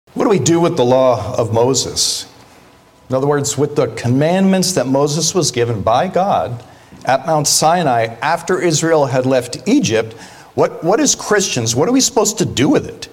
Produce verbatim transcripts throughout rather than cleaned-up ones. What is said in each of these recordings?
What do we do with the law of Moses? In other words, with the commandments that Moses was given by God at Mount Sinai after Israel had left Egypt, what, what as Christians, what are we supposed to do with it?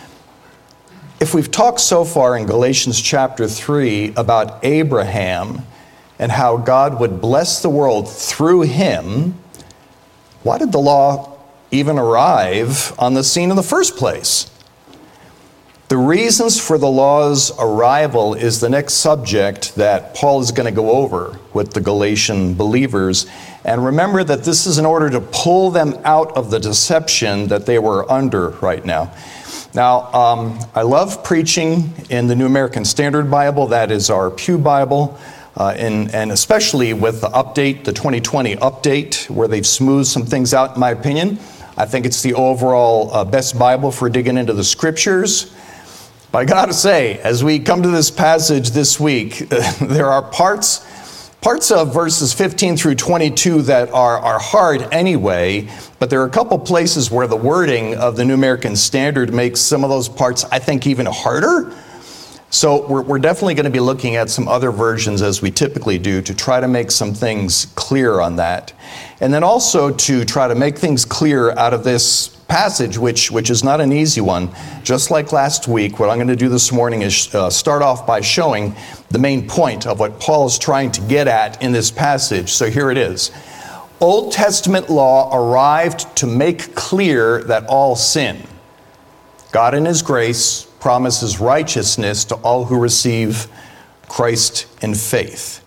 If we've talked so far in Galatians chapter three about Abraham and how God would bless the world through him, why did the law even arrive on the scene in the first place? The reasons for the law's arrival is the next subject that Paul is going to go over with the Galatian believers. And remember that this is in order to pull them out of the deception that they were under right now. Now, um, I love preaching in the New American Standard Bible. That is our Pew Bible. Uh, and, and especially with the update, the twenty twenty update, where they've smoothed some things out, in my opinion. I think it's the overall uh, best Bible for digging into the scriptures. But I got to say, as we come to this passage this week, there are parts parts of verses fifteen through twenty-two that are, are hard anyway, but there are a couple places where the wording of the New American Standard makes some of those parts, I think, even harder. So we're, we're definitely going to be looking at some other versions, as we typically do, to try to make some things clear on that. And then also to try to make things clear out of this passage, which which is not an easy one. Just like last week, what I'm going to do this morning is uh, start off by showing the main point of what Paul is trying to get at in this passage. So here it is. Old Testament law arrived to make clear that all sin. God in his grace promises righteousness to all who receive Christ in faith.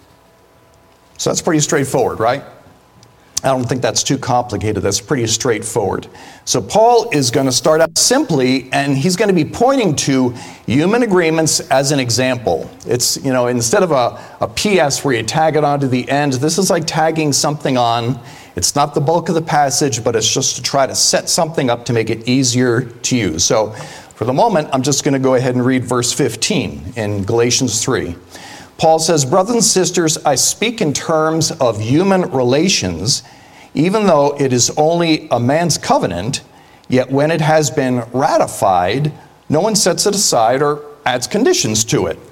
So that's pretty straightforward, right? I don't think that's too complicated. That's pretty straightforward. So Paul is going to start out simply, and he's going to be pointing to human agreements as an example. It's, you know, instead of a, a P S where you tag it onto the end, this is like tagging something on. It's not the bulk of the passage, but it's just to try to set something up to make it easier to use. So for the moment, I'm just going to go ahead and read verse fifteen in Galatians three. Paul says, "Brothers and sisters, I speak in terms of human relations, even though it is only a man's covenant, yet when it has been ratified, no one sets it aside or adds conditions to it."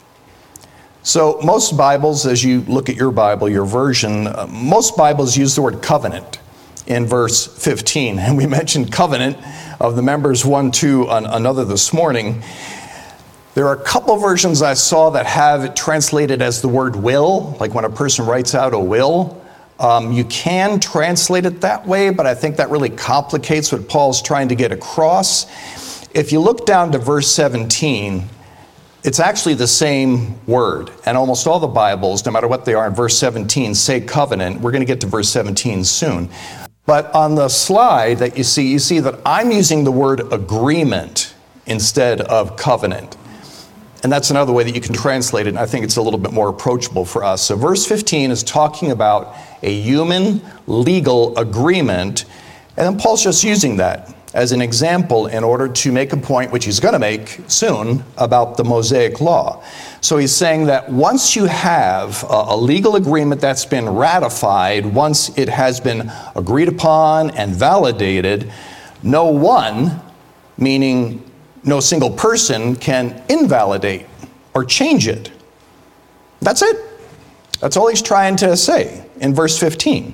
So most Bibles, as you look at your Bible, your version, uh, most Bibles use the word covenant in verse fifteen. And we mentioned covenant of the members one, two, on another this morning. There are a couple versions I saw that have it translated as the word will, like when a person writes out a will. Um, you can translate it that way, but I think that really complicates what Paul's trying to get across. If you look down to verse seventeen, it's actually the same word. And almost all the Bibles, no matter what they are in verse seventeen, say covenant. We're going to get to verse seventeen soon. But on the slide that you see, you see that I'm using the word agreement instead of covenant. And that's another way that you can translate it, and I think it's a little bit more approachable for us. So verse fifteen is talking about a human legal agreement, and then Paul's just using that as an example in order to make a point, which he's going to make soon, about the Mosaic law. So he's saying that once you have a, a legal agreement that's been ratified, once it has been agreed upon and validated, no one, meaning no single person, can invalidate or change it. That's it. That's all he's trying to say in verse fifteen.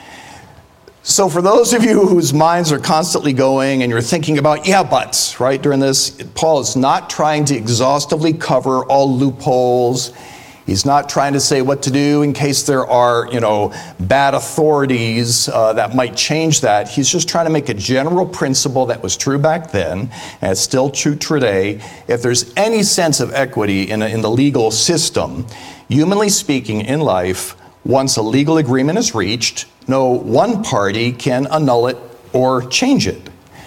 So for those of you whose minds are constantly going and you're thinking about, yeah, buts, right, during this, Paul is not trying to exhaustively cover all loopholes. He's not trying to say what to do in case there are, you know, bad authorities uh, that might change that. He's just trying to make a general principle that was true back then, and it's still true today. If there's any sense of equity in, a, in the legal system, humanly speaking, in life, once a legal agreement is reached, no one party can annul it or change it.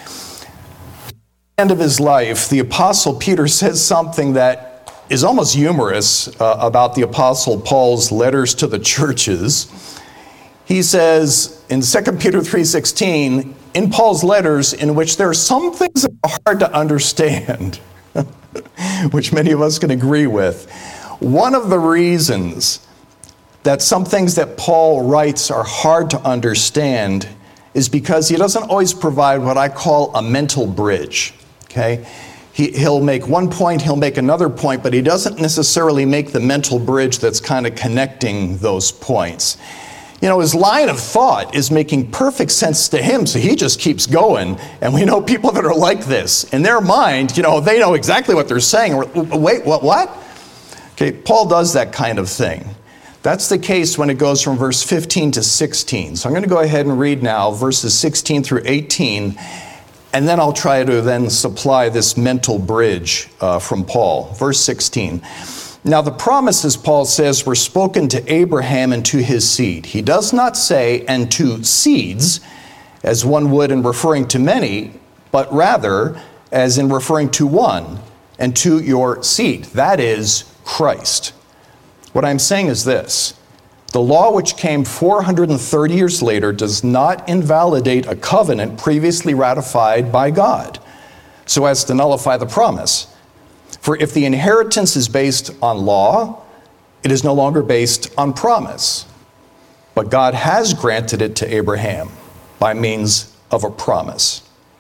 At the end of his life, the Apostle Peter says something that is almost humorous uh, about the Apostle Paul's letters to the churches. He says in Second Peter three sixteen, in Paul's letters, in which there are some things that are hard to understand, which many of us can agree with. One of the reasons that some things that Paul writes are hard to understand is because he doesn't always provide what I call a mental bridge, okay? he, he'll make one point, he'll make another point, but he doesn't necessarily make the mental bridge that's kind of connecting those points. You know, his line of thought is making perfect sense to him, so he just keeps going. And we know people that are like this. In their mind, you know, they know exactly what they're saying. Wait, what, what? Okay, Paul does that kind of thing. That's the case when it goes from verse fifteen to sixteen. So I'm going to go ahead and read now verses sixteen through eighteen, and then I'll try to then supply this mental bridge uh, from Paul. Verse sixteen. Now the promises, Paul says, were spoken to Abraham and to his seed. He does not say, and to seeds, as one would in referring to many, but rather as in referring to one, and to your seed. That is Christ. What I'm saying is this. The law which came four hundred thirty years later does not invalidate a covenant previously ratified by God, so as to nullify the promise. For if the inheritance is based on law, it is no longer based on promise. But God has granted it to Abraham by means of a promise.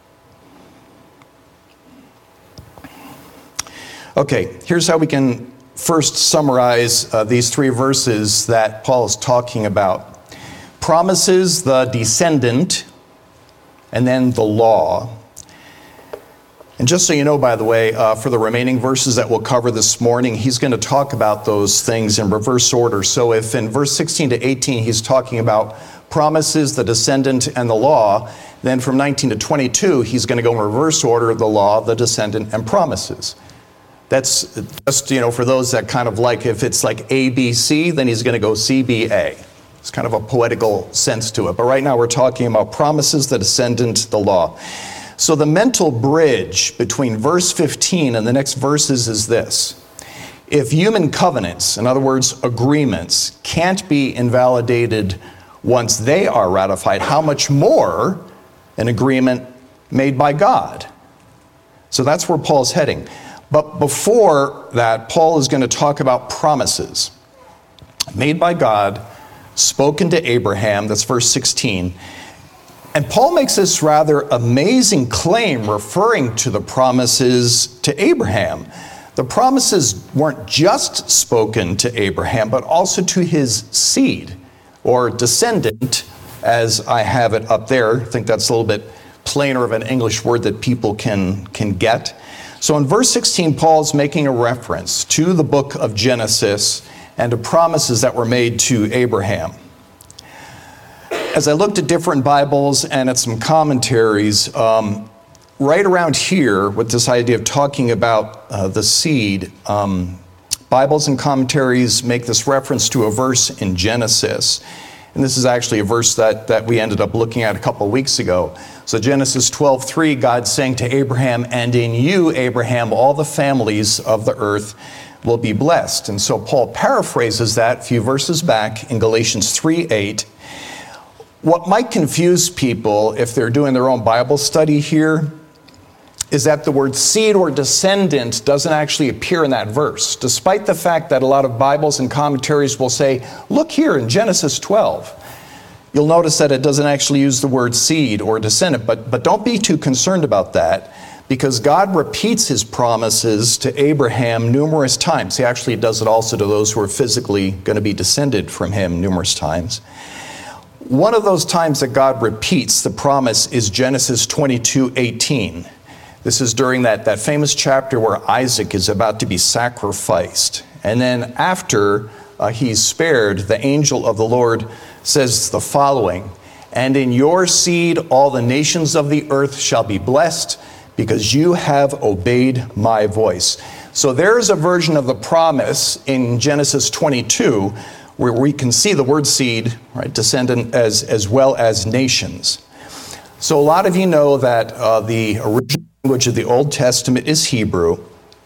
Okay, here's how we can first summarize uh, these three verses that Paul is talking about. Promises, the descendant, and then the law. And just so you know, by the way, uh, for the remaining verses that we'll cover this morning, he's going to talk about those things in reverse order. So if in verse sixteen to eighteen he's talking about promises, the descendant, and the law, then from nineteen to twenty-two he's going to go in reverse order, the law, the descendant, and promises. That's just, you know, for those that kind of like, if it's like A, B, C, then he's going to go C, B, A. It's kind of a poetical sense to it. But right now we're talking about promises, the descendant, the law. So the mental bridge between verse fifteen and the next verses is this. If human covenants, in other words, agreements, can't be invalidated once they are ratified, how much more an agreement made by God? So that's where Paul's heading. But before that, Paul is going to talk about promises made by God, spoken to Abraham. That's verse sixteen. And Paul makes this rather amazing claim referring to the promises to Abraham. The promises weren't just spoken to Abraham, but also to his seed, or descendant, as I have it up there. I think that's a little bit plainer of an English word that people can, can get. So in verse sixteen, Paul's making a reference to the book of Genesis and to promises that were made to Abraham. As I looked at different Bibles and at some commentaries, um, right around here with this idea of talking about uh, the seed, um, Bibles and commentaries make this reference to a verse in Genesis. And this is actually a verse that, that we ended up looking at a couple weeks ago. So Genesis twelve three, God saying to Abraham, and in you, Abraham, all the families of the earth will be blessed. And so Paul paraphrases that a few verses back in Galatians three eight. What might confuse people if they're doing their own Bible study here is that the word seed or descendant doesn't actually appear in that verse, despite the fact that a lot of Bibles and commentaries will say, look here in Genesis twelve. You'll notice that it doesn't actually use the word seed or descendant, but, but don't be too concerned about that, because God repeats his promises to Abraham numerous times. He actually does it also to those who are physically going to be descended from him numerous times. One of those times that God repeats the promise is Genesis twenty-two eighteen. This is during that, that famous chapter where Isaac is about to be sacrificed. And then after uh, he's spared, the angel of the Lord says the following, and in your seed all the nations of the earth shall be blessed, because you have obeyed my voice. So there's a version of the promise in Genesis twenty-two where we can see the word seed, right, descendant, as, as well as nations. So a lot of you know that uh, the original language of the Old Testament is Hebrew.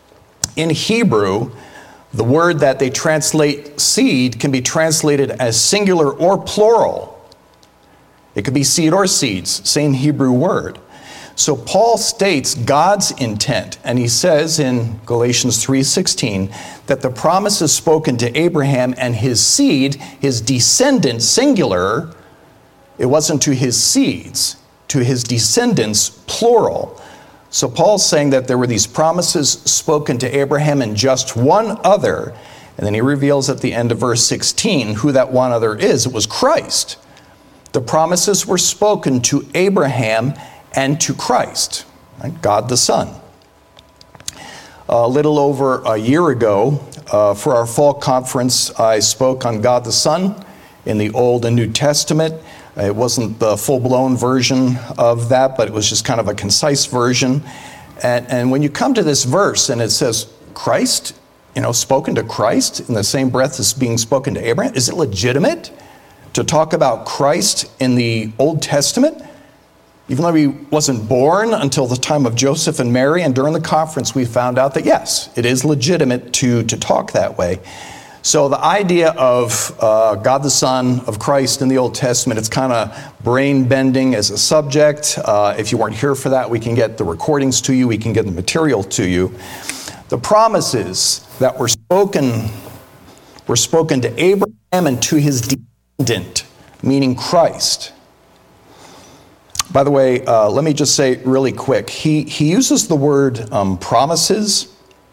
In Hebrew, the word that they translate seed can be translated as singular or plural. It could be seed or seeds, same Hebrew word. So Paul states God's intent, and he says in Galatians three sixteen that the promise is spoken to Abraham and his seed, his descendant, singular. It wasn't to his seeds, to his descendants, plural. So Paul's saying that there were these promises spoken to Abraham and just one other. And then he reveals at the end of verse sixteen who that one other is. It was Christ. The promises were spoken to Abraham and to Christ, right? God the Son. A little over a year ago, uh, for our fall conference, I spoke on God the Son in the Old and New Testament. It wasn't the full-blown version of that, but it was just kind of a concise version. And, and when you come to this verse and it says Christ, you know, spoken to Christ in the same breath as being spoken to Abraham, is it legitimate to talk about Christ in the Old Testament? Even though he wasn't born until the time of Joseph and Mary, and during the conference we found out that yes, it is legitimate to, to talk that way. So the idea of uh, God the Son, of Christ in the Old Testament, it's kind of brain-bending as a subject. Uh, if you weren't here for that, we can get the recordings to you. We can get the material to you. The promises that were spoken were spoken to Abraham and to his descendant, meaning Christ. By the way, uh, let me just say really quick, he, he uses the word um, promises.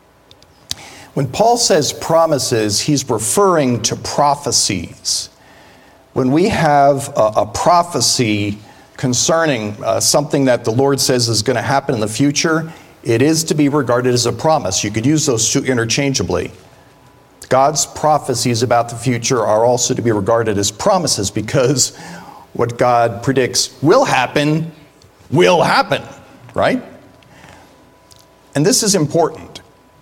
When Paul says promises, he's referring to prophecies. When we have a, a prophecy concerning uh, something that the Lord says is going to happen in the future, it is to be regarded as a promise. You could use those two interchangeably. God's prophecies about the future are also to be regarded as promises because what God predicts will happen, will happen, right? And this is important.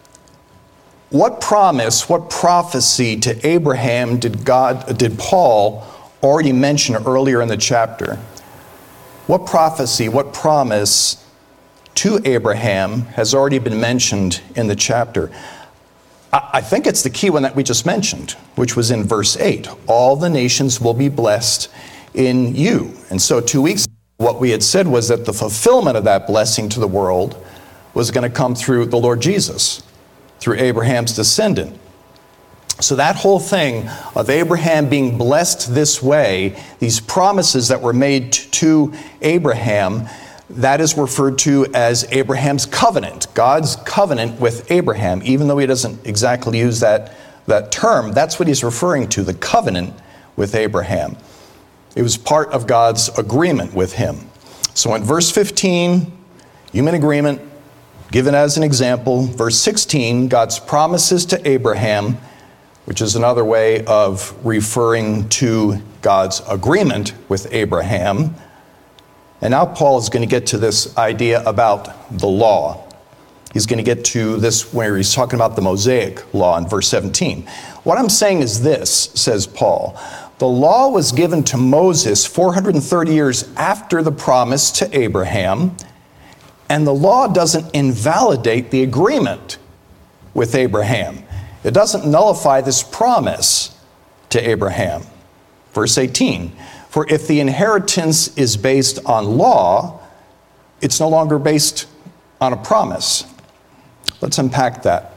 What promise, what prophecy to Abraham did God, did Paul already mention earlier in the chapter? What prophecy, what promise to Abraham has already been mentioned in the chapter? I, I think it's the key one that we just mentioned, which was in verse eight. All the nations will be blessed in you. And so two weeks ago, what we had said was that the fulfillment of that blessing to the world was going to come through the Lord Jesus, through Abraham's descendant. So that whole thing of Abraham being blessed this way, these promises that were made to Abraham, that is referred to as Abraham's covenant, God's covenant with Abraham. Even though he doesn't exactly use that, that term, that's what he's referring to, the covenant with Abraham. It was part of God's agreement with him. So in verse fifteen, human agreement, given as an example. Verse sixteen, God's promises to Abraham, which is another way of referring to God's agreement with Abraham. And now Paul is going to get to this idea about the law. He's going to get to this where he's talking about the Mosaic law in verse seventeen. What I'm saying is this, says Paul. The law was given to Moses four hundred thirty years after the promise to Abraham, and the law doesn't invalidate the agreement with Abraham. It doesn't nullify this promise to Abraham. Verse eighteen, for if the inheritance is based on law, it's no longer based on a promise. Let's unpack that.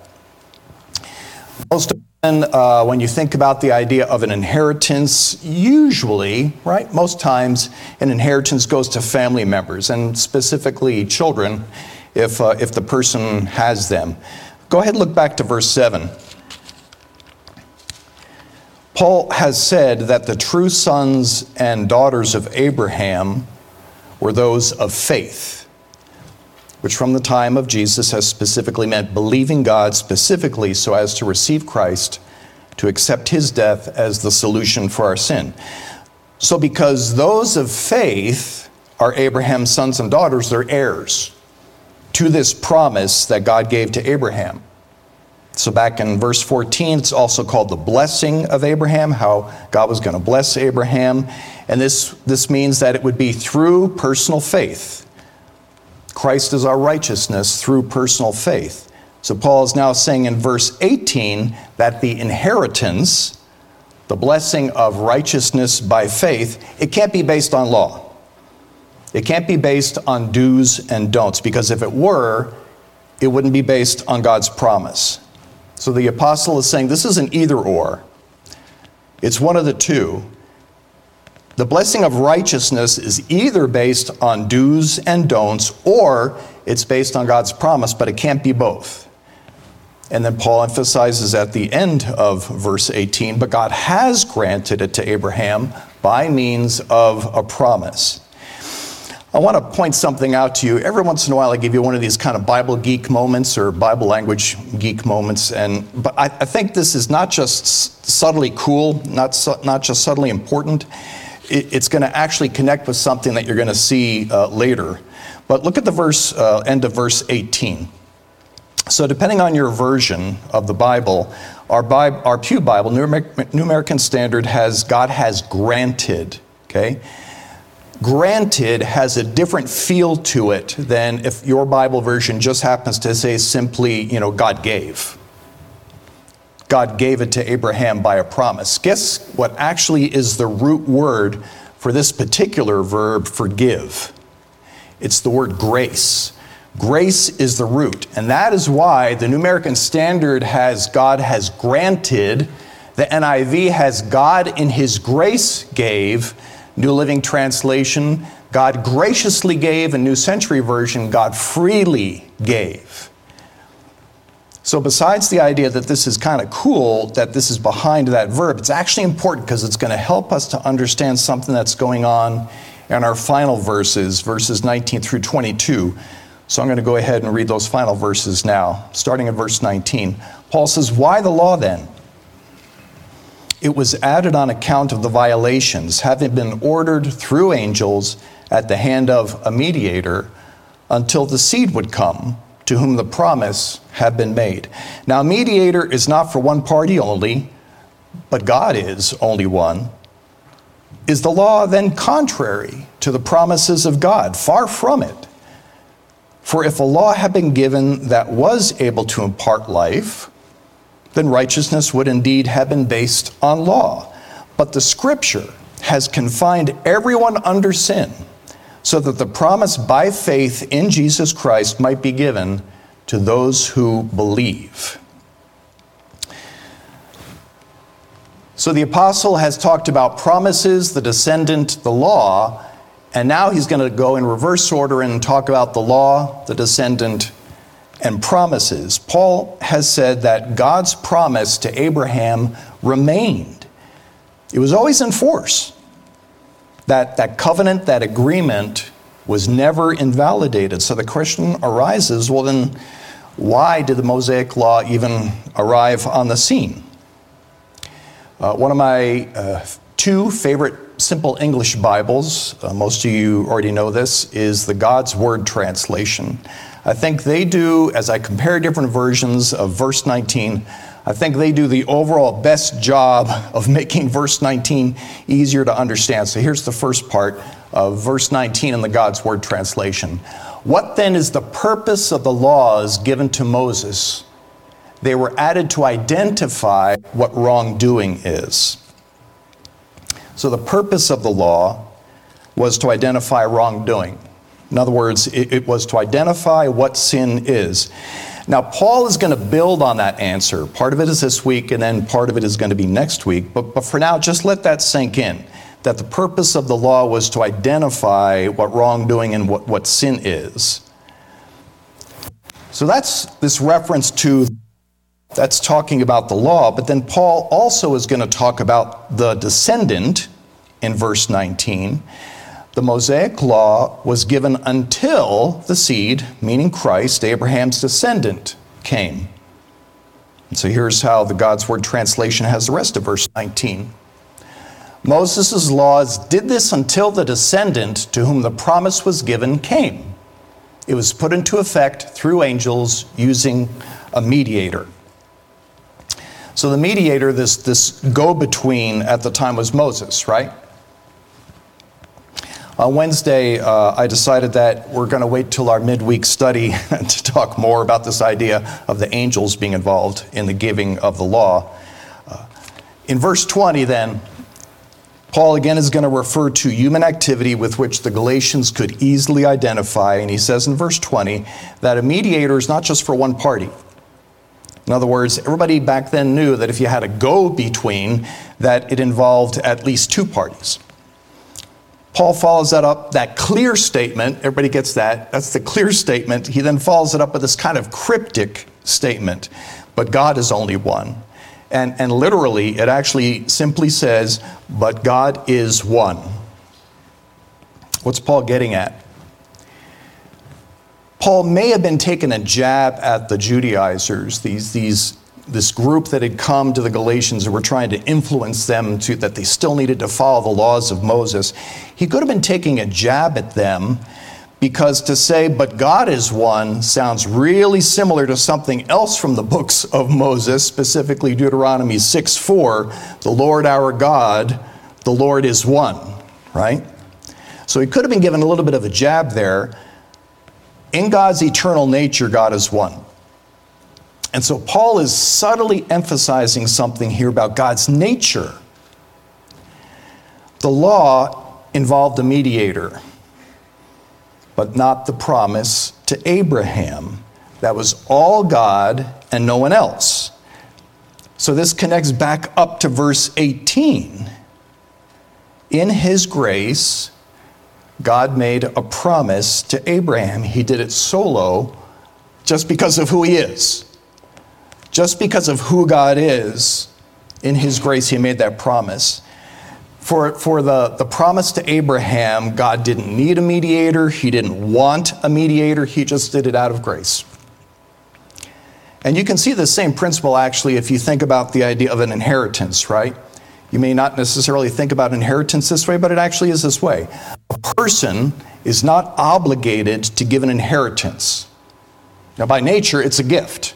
Most often, uh, when you think about the idea of an inheritance, usually, right, most times an inheritance goes to family members, and specifically children, if, uh, if the person has them. Go ahead and look back to verse seven. Paul has said that the true sons and daughters of Abraham were those of faith, which from the time of Jesus has specifically meant believing God specifically so as to receive Christ, to accept his death as the solution for our sin. So because those of faith are Abraham's sons and daughters, they're heirs to this promise that God gave to Abraham. So back in verse fourteen, it's also called the blessing of Abraham, how God was going to bless Abraham. And this, this means that it would be through personal faith. Christ is our righteousness through personal faith. So Paul is now saying in verse eighteen that the inheritance, the blessing of righteousness by faith, it can't be based on law. It can't be based on do's and don'ts, because if it were, it wouldn't be based on God's promise. So the apostle is saying this is an either or. It's one of the two. The blessing of righteousness is either based on do's and don'ts, or it's based on God's promise, but it can't be both. And then Paul emphasizes at the end of verse eighteen, but God has granted it to Abraham by means of a promise. I want to point something out to you. Every once in a while, I give you one of these kind of Bible geek moments or Bible language geek moments. And but I, I think this is not just subtly cool, not su- not just subtly important. It, it's going to actually connect with something that you're going to see uh, later. But look at the verse, uh, end of verse eighteen. So depending on your version of the Bible, our, Bi- our Pew Bible, New, Amer- New American Standard, has God has granted, okay? Granted has a different feel to it than if your Bible version just happens to say simply, you know, God gave. God gave it to Abraham by a promise. Guess what actually is the root word for this particular verb, forgive? It's the word grace. Grace is the root, and that is why the New American Standard has God has granted, the N I V has God in His grace gave, New Living Translation, God graciously gave, and New Century Version, God freely gave. So besides the idea that this is kind of cool, that this is behind that verb, it's actually important because it's going to help us to understand something that's going on in our final verses, verses nineteen through twenty-two. So I'm going to go ahead and read those final verses now, starting at verse nineteen. Paul says, "Why the law then? It was added on account of the violations, having been ordered through angels at the hand of a mediator, until the seed would come, to whom the promise had been made." Now, a mediator is not for one party only, but God is only one. Is the law then contrary to the promises of God? Far from it. For if a law had been given that was able to impart life, then righteousness would indeed have been based on law. But the Scripture has confined everyone under sin, so that the promise by faith in Jesus Christ might be given to those who believe. So the apostle has talked about promises, the descendant, the law, and now he's going to go in reverse order and talk about the law, the descendant, and promises. Paul has said that God's promise to Abraham remained. It was always in force. That, that covenant, that agreement was never invalidated. So the question arises, well then, why did the Mosaic Law even arrive on the scene? Uh, one of my uh, two favorite simple English Bibles, uh, most of you already know this, is the God's Word translation. I think they do, as I compare different versions of verse nineteen, I think they do the overall best job of making verse nineteen easier to understand. So here's the first part of verse nineteen in the God's Word translation. "What then is the purpose of the laws given to Moses? They were added to identify what wrongdoing is." So the purpose of the law was to identify wrongdoing. In other words, it, it was to identify what sin is. Now, Paul is going to build on that answer. Part of it is this week, and then part of it is going to be next week. But, but for now, just let that sink in, that the purpose of the law was to identify what wrongdoing and what, what sin is. So that's this reference to, that's talking about the law, but then Paul also is going to talk about the descendant in verse nineteen. The Mosaic Law was given until the seed, meaning Christ, Abraham's descendant, came. And so here's how the God's Word translation has the rest of verse nineteen. "Moses' laws did this until the descendant to whom the promise was given came. It was put into effect through angels using a mediator." So the mediator, this, this go-between at the time, was Moses, right? On Wednesday, uh, I decided that we're going to wait till our midweek study to talk more about this idea of the angels being involved in the giving of the law. Uh, in verse twenty then, Paul again is going to refer to human activity with which the Galatians could easily identify, and he says in verse twenty that a mediator is not just for one party. In other words, everybody back then knew that if you had a go-between, that it involved at least two parties. Paul follows that up, that clear statement, everybody gets that, that's the clear statement. He then follows it up with this kind of cryptic statement, but God is only one. And, and literally, it actually simply says, but God is one. What's Paul getting at? Paul may have been taking a jab at the Judaizers, these, these, this group that had come to the Galatians and were trying to influence them to, that they still needed to follow the laws of Moses. He could have been taking a jab at them because to say, but God is one, sounds really similar to something else from the books of Moses, specifically Deuteronomy six four, the Lord our God, the Lord is one, right? So he could have been given a little bit of a jab there. In God's eternal nature, God is one. And so Paul is subtly emphasizing something here about God's nature. The law involved a mediator, but not the promise to Abraham. That was all God and no one else. So this connects back up to verse eighteen. In his grace, God made a promise to Abraham. He did it solo just because of who he is. Just because of who God is, in his grace, he made that promise. For, for the, the promise to Abraham, God didn't need a mediator. He didn't want a mediator. He just did it out of grace. And you can see the same principle, actually, if you think about the idea of an inheritance, right? You may not necessarily think about inheritance this way, but it actually is this way. A person is not obligated to give an inheritance. Now, by nature, it's a gift.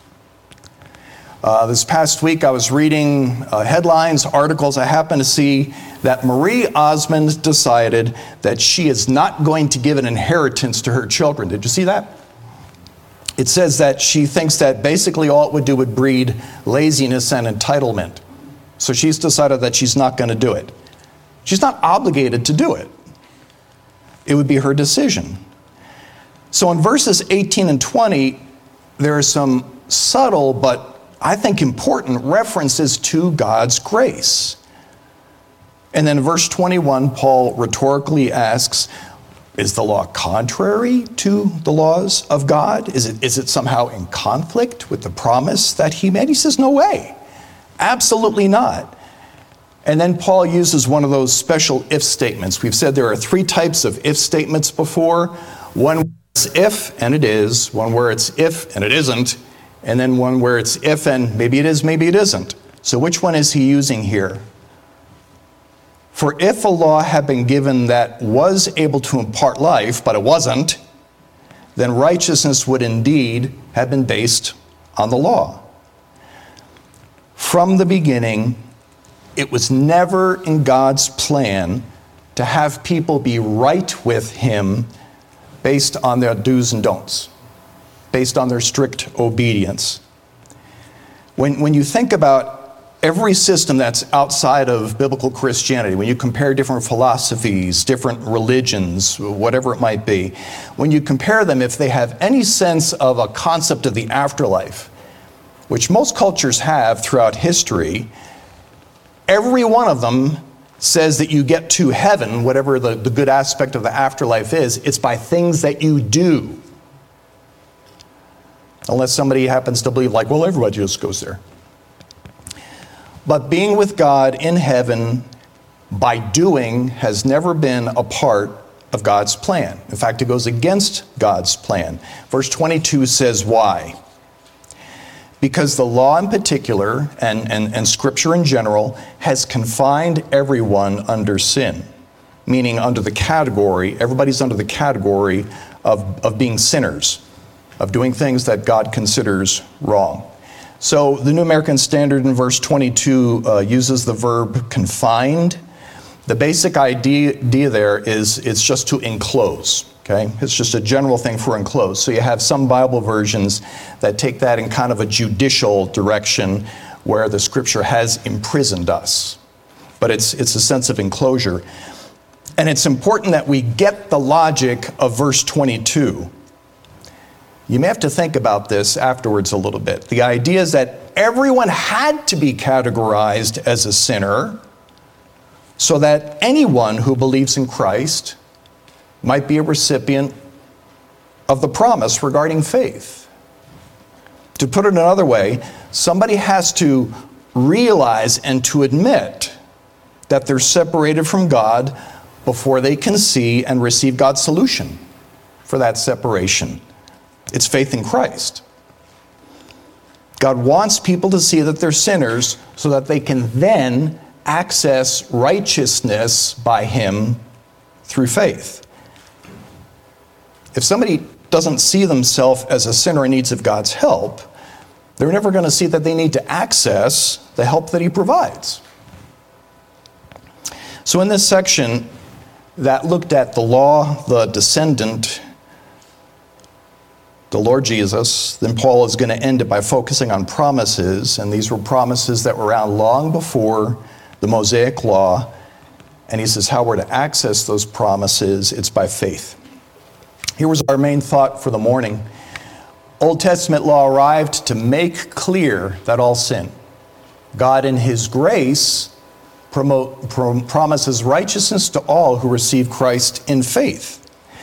Uh, this past week, I was reading uh, headlines, articles. I happened to see that Marie Osmond decided that she is not going to give an inheritance to her children. Did you see that? It says that she thinks that basically all it would do would breed laziness and entitlement. So she's decided that she's not going to do it. She's not obligated to do it. It would be her decision. So in verses eighteen and twenty, there are some subtle but I think important references to God's grace. And then in verse twenty-one, Paul rhetorically asks, is the law contrary to the laws of God? Is it, is it somehow in conflict with the promise that he made? He says, no way. Absolutely not. And then Paul uses one of those special if statements. We've said there are three types of if statements before. One where it's if and it is, one where it's if and it isn't, and then one where it's if and maybe it is, maybe it isn't. So which one is he using here? For if a law had been given that was able to impart life, but it wasn't, then righteousness would indeed have been based on the law. From the beginning, it was never in God's plan to have people be right with him based on their do's and don'ts, based on their strict obedience. When, when you think about every system that's outside of biblical Christianity, when you compare different philosophies, different religions, whatever it might be, when you compare them, if they have any sense of a concept of the afterlife, which most cultures have throughout history, every one of them says that you get to heaven, whatever the, the good aspect of the afterlife is, it's by things that you do. Unless somebody happens to believe like, well, everybody just goes there. But being with God in heaven by doing has never been a part of God's plan. In fact, it goes against God's plan. Verse twenty-two says why? Because the law in particular, and, and, and Scripture in general, has confined everyone under sin. Meaning under the category, everybody's under the category of, of being sinners, of doing things that God considers wrong. So the New American Standard in verse twenty-two uh, uses the verb confined. The basic idea, idea there is it's just to enclose. Okay, it's just a general thing for enclose. So you have some Bible versions that take that in kind of a judicial direction where the Scripture has imprisoned us. But it's it's a sense of enclosure. And it's important that we get the logic of verse twenty-two. You may have to think about this afterwards a little bit. The idea is that everyone had to be categorized as a sinner so that anyone who believes in Christ might be a recipient of the promise regarding faith. To put it another way, somebody has to realize and to admit that they're separated from God before they can see and receive God's solution for that separation. It's faith in Christ. God wants people to see that they're sinners so that they can then access righteousness by Him through faith. If somebody doesn't see themselves as a sinner in need of God's help, they're never going to see that they need to access the help that He provides. So in this section that looked at the law, the descendant, the Lord Jesus, then Paul is going to end it by focusing on promises, and these were promises that were around long before the Mosaic Law, and he says how we're to access those promises. It's by faith. Here was our main thought for the morning. Old Testament law arrived to make clear that all sin. God in His grace promote, prom, promises righteousness to all who receive Christ in faith.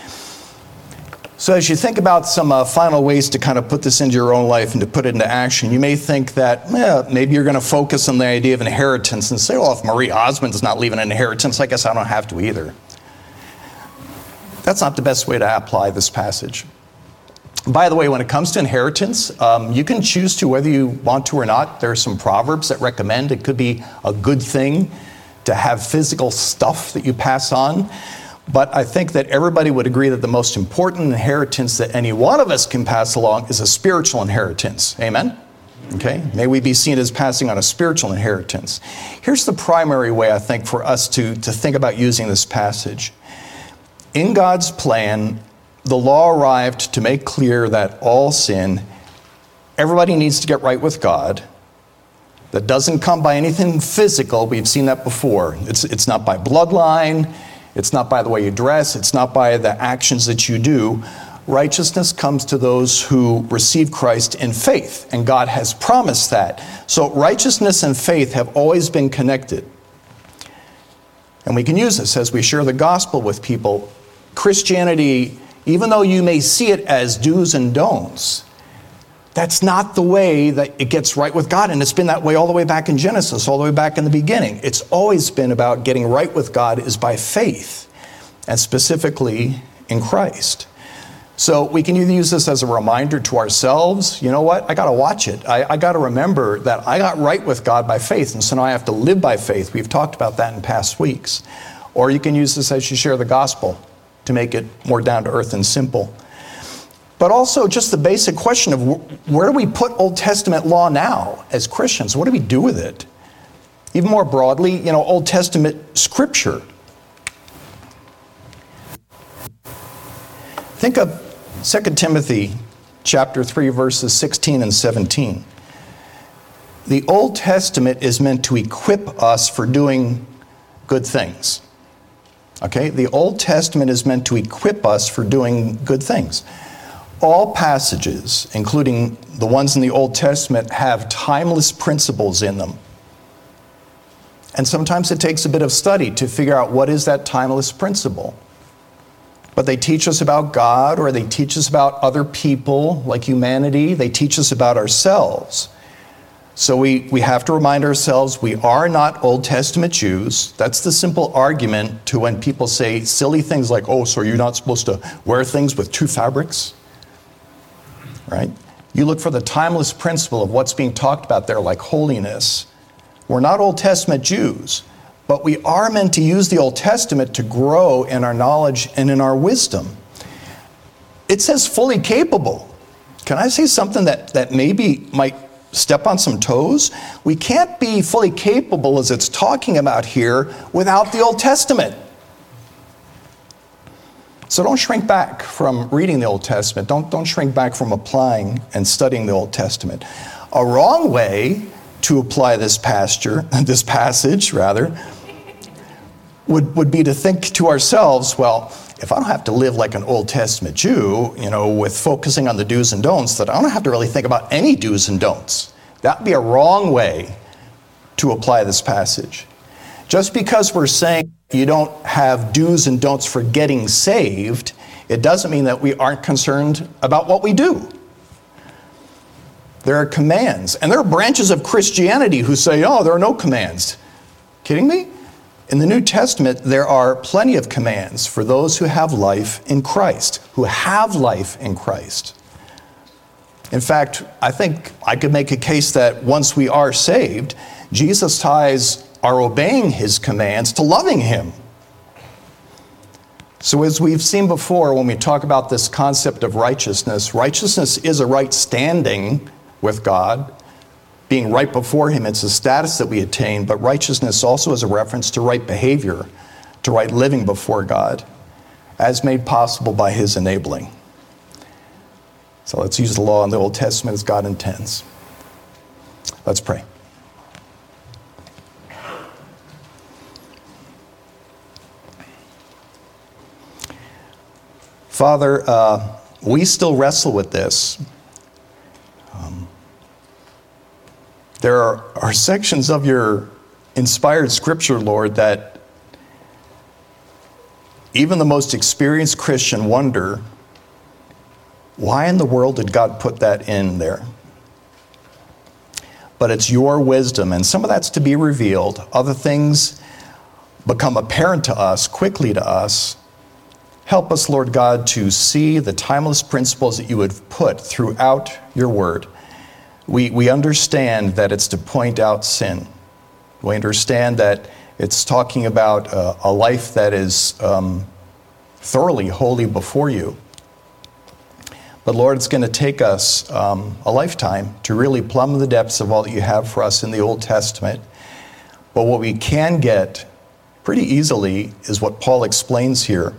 So as you think about some uh, final ways to kind of put this into your own life and to put it into action, you may think that eh, maybe you're going to focus on the idea of inheritance and say, well, if Marie Osmond's not leaving an inheritance, I guess I don't have to either. That's not the best way to apply this passage. By the way, when it comes to inheritance, um, you can choose to whether you want to or not. There are some proverbs that recommend it could be a good thing to have physical stuff that you pass on. But I think that everybody would agree that the most important inheritance that any one of us can pass along is a spiritual inheritance. Amen? Okay? May we be seen as passing on a spiritual inheritance. Here's the primary way, I think, for us to, to think about using this passage. In God's plan, the law arrived to make clear that all sin, everybody needs to get right with God. That doesn't come by anything physical. We've seen that before. It's, it's not by bloodline. It's not by the way you dress. It's not by the actions that you do. Righteousness comes to those who receive Christ in faith, and God has promised that. So righteousness and faith have always been connected. And we can use this as we share the gospel with people. Christianity, even though you may see it as do's and don'ts, that's not the way that it gets right with God. And it's been that way all the way back in Genesis, all the way back in the beginning. It's always been about getting right with God is by faith, and specifically in Christ. So we can either use this as a reminder to ourselves, you know what, I got to watch it. I, I got to remember that I got right with God by faith, and so now I have to live by faith. We've talked about that in past weeks. Or you can use this as you share the gospel to make it more down to earth and simple. But also just the basic question of where do we put Old Testament law now as Christians? What do we do with it? Even more broadly, you know, Old Testament scripture. Think of Second Timothy chapter three, verses sixteen and seventeen. The Old Testament is meant to equip us for doing good things. Okay? The Old Testament is meant to equip us for doing good things. All passages, including the ones in the Old Testament, have timeless principles in them. And sometimes it takes a bit of study to figure out what is that timeless principle. But they teach us about God, or they teach us about other people, like humanity. They teach us about ourselves. So we, we have to remind ourselves we are not Old Testament Jews. That's the simple argument to when people say silly things like, oh, so you're not supposed to wear things with two fabrics? Right? You look for the timeless principle of what's being talked about there, like holiness. We're not Old Testament Jews, but we are meant to use the Old Testament to grow in our knowledge and in our wisdom. It says fully capable. Can I say something that, that maybe might step on some toes? We can't be fully capable, as it's talking about here, without the Old Testament. So don't shrink back from reading the Old Testament. Don't, don't shrink back from applying and studying the Old Testament. A wrong way to apply this pasture, this passage, rather, would, would be to think to ourselves, well, if I don't have to live like an Old Testament Jew, you know, with focusing on the do's and don'ts, that I don't have to really think about any do's and don'ts. That would be a wrong way to apply this passage. Just because we're saying you don't have do's and don'ts for getting saved, it doesn't mean that we aren't concerned about what we do. There are commands, and there are branches of Christianity who say, oh, there are no commands. Kidding me? In the New Testament, there are plenty of commands for those who have life in Christ, who have life in Christ. In fact, I think I could make a case that once we are saved, Jesus ties our obeying his commands to loving him. So as we've seen before, when we talk about this concept of righteousness, righteousness is a right standing with God. Being right before him, it's a status that we attain, but righteousness also is a reference to right behavior, to right living before God, as made possible by his enabling. So let's use the law in the Old Testament as God intends. Let's pray. Father, uh, we still wrestle with this. Um, there are, are sections of your inspired scripture, Lord, that even the most experienced Christian wonder, why in the world did God put that in there? But it's your wisdom, and some of that's to be revealed. Other things become apparent to us, quickly to us. Help us, Lord God, to see the timeless principles that you have put throughout your word. We, we understand that it's to point out sin. We understand that it's talking about a, a life that is um, thoroughly holy before you. But Lord, it's going to take us um, a lifetime to really plumb the depths of all that you have for us in the Old Testament. But what we can get pretty easily is what Paul explains here.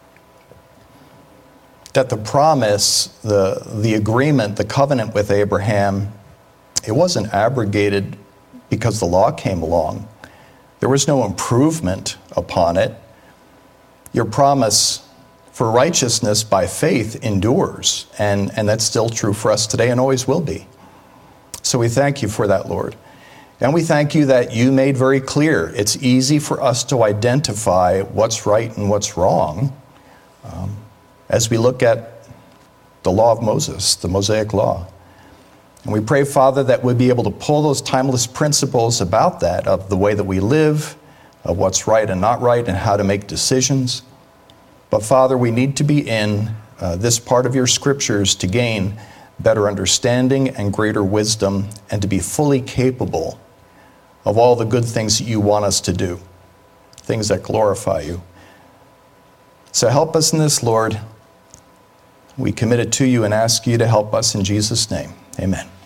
That the promise, the, the agreement, the covenant with Abraham, it wasn't abrogated because the law came along. There was no improvement upon it. Your promise for righteousness by faith endures, and, and that's still true for us today and always will be. So we thank you for that, Lord. And we thank you that you made very clear it's easy for us to identify what's right and what's wrong. Um, As we look at the law of Moses, the Mosaic law. And we pray, Father, that we'll be able to pull those timeless principles about that, of the way that we live, of what's right and not right, and how to make decisions. But Father, we need to be in uh, this part of your scriptures to gain better understanding and greater wisdom, and to be fully capable of all the good things that you want us to do, things that glorify you. So help us in this, Lord. We commit it to you and ask you to help us in Jesus' name. Amen.